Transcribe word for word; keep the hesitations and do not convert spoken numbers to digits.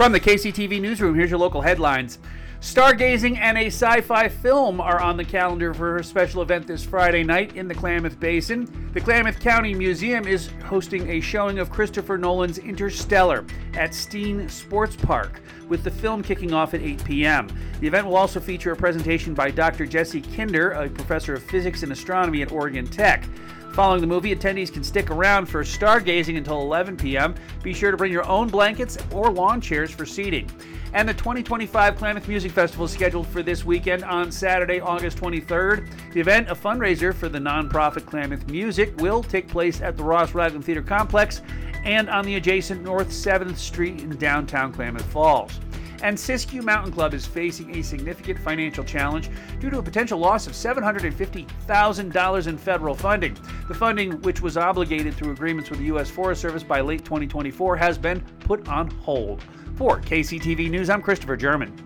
From the K C T V Newsroom, here's your local headlines. Stargazing and a sci-fi film are on the calendar for a special event this Friday night in the Klamath Basin. The Klamath County Museum is hosting a showing of Christopher Nolan's Interstellar at Steen Sports Park, with the film kicking off at eight p.m. The event will also feature a presentation by Doctor Jesse Kinder, a professor of physics and astronomy at Oregon Tech. Following the movie, attendees can stick around for stargazing until eleven p.m. Be sure to bring your own blankets or lawn chairs for seating. And the twenty twenty-five Klamath Music Festival is scheduled for this weekend on Saturday, August twenty-third. The event, a fundraiser for the nonprofit Klamath Music, will take place at the Ross Ragland Theater Complex and on the adjacent North seventh Street in downtown Klamath Falls. And Siskiyou Mountain Club is facing a significant financial challenge due to a potential loss of seven hundred fifty thousand dollars in federal funding. The funding, which was obligated through agreements with the U S Forest Service by late twenty twenty-four, has been put on hold. For K C T V News, I'm Christopher German.